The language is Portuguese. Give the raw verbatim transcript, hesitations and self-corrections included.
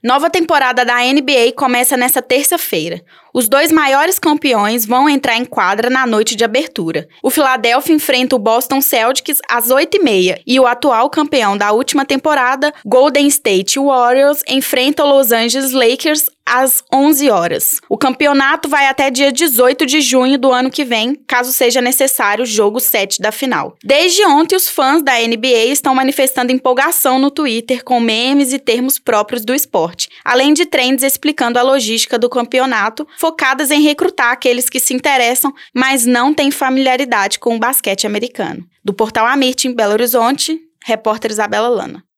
Nova temporada da N B A começa nesta terça-feira. Os dois maiores campeões vão entrar em quadra na noite de abertura. O Philadelphia enfrenta o Boston Celtics às oito e meia e o atual campeão da última temporada, Golden State Warriors, enfrenta o Los Angeles Lakers às onze horas. O campeonato vai até dia dezoito de junho do ano que vem, caso seja necessário o jogo sete da final. Desde ontem, os fãs da N B A estão manifestando empolgação no Twitter com memes e termos próprios do esporte, além de trends explicando a logística do campeonato, focadas em recrutar aqueles que se interessam, mas não têm familiaridade com o basquete americano. Do Portal Amirte, em Belo Horizonte, repórter Isabela Lana.